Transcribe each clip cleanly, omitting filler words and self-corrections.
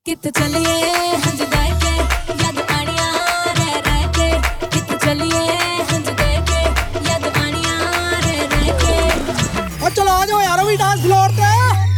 कित चलिए हंज दे के याद आनिया रह के कित चलिए हंज दे के याद आनिया रह के। और चलो आ जाओ यार अभी डांस फ्लोर पे।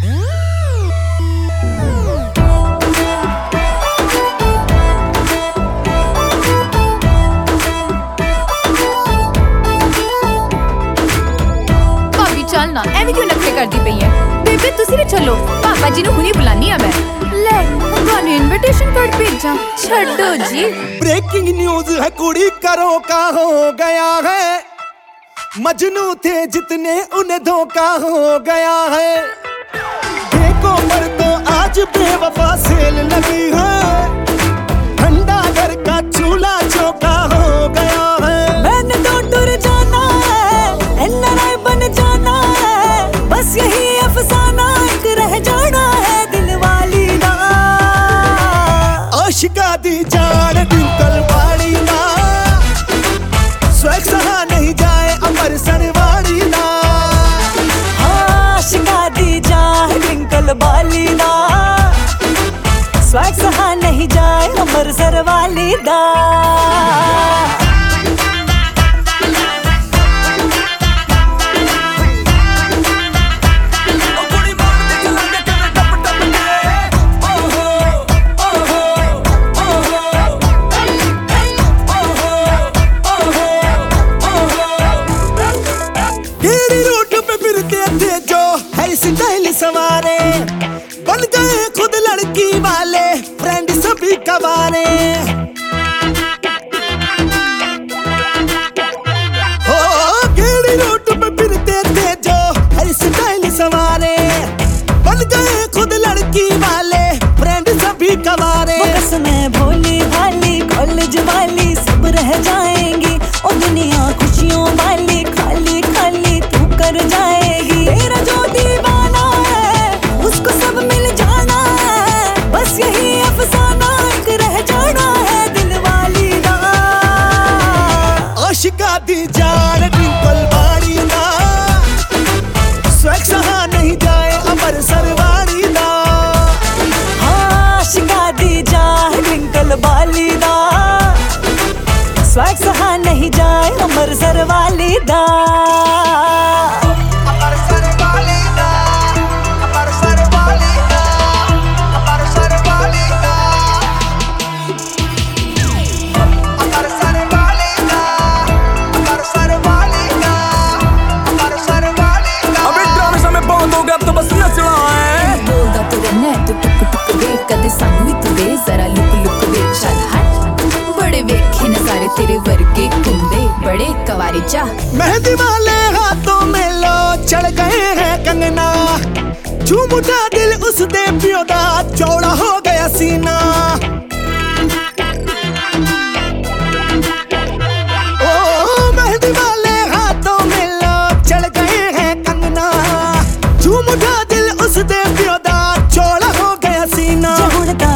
भाभी चल ना एवं क्यों नखरे करदी पई है। बेबे तुसी भी चलो पापा जी नु हुनी बुलानी है मैं। ले गाने इनविटेशन कार्ड भेजा छड्डो जी। ब्रेकिंग न्यूज है कुड़ी करो का हो गया है। मजनू थे जितने उन्हें धोखा हो गया है। देखो पर तो आज बेवफा सेल लगी है। ठंडा घर का चूल्हा चौका हो गया है। मैंने तो टुर जाना है एनआरआई बन जाना है। बस यही अफसाना एक रह जाना है दिल वाली ना। आशिका दी जान ट्विंकल वाली ना। स्वैग सहा नहीं जाए अमृतसर वाली ना। आशिका दी जान ट्विंकल वाली ना। स्वैग सहा नहीं जाए अमृतसर वाली ना। स्टाइल सवारे बन गए खुद लड़की वाले फ्रेंड सभी कवारे। हो गेड़ी रूट पे फिरते थे जो हर स्टाइल सवारे बन गए खुद लड़की वाले फ्रेंड सभी कवारे। कसमें भोली भाली कॉलेज वाली सब रह जाएंगी और दुनिया खुशियों वाली खाली खाली तू कर जाएगी। तेरा जो दीवाना है उसको सब मिल जाना है। बस यही अफसाना एक रह जाना है दिल वाली ना। आशिका दी जान ट्विंकल वाली ना। स्वैग सहा नहीं जाए अमृतसर वाली ना। आशिका दी जान ट्विंकल वाली ना। स्वैग सहा नहीं जाए अमृतसर वाली ना। तेरे वर्गे कुंदे बड़े कवारी चा। मेहंदी वाले हाथों में लो चढ़ गए हैं कंगना। झूम उठा दिल उस दे पियो दा चौड़ा हो गया सीना। ओ मेहंदी वाले हाथों में लो चढ़ गए हैं कंगना। झूम उठा दिल उस दे पियो दा चौड़ा हो गया सीना।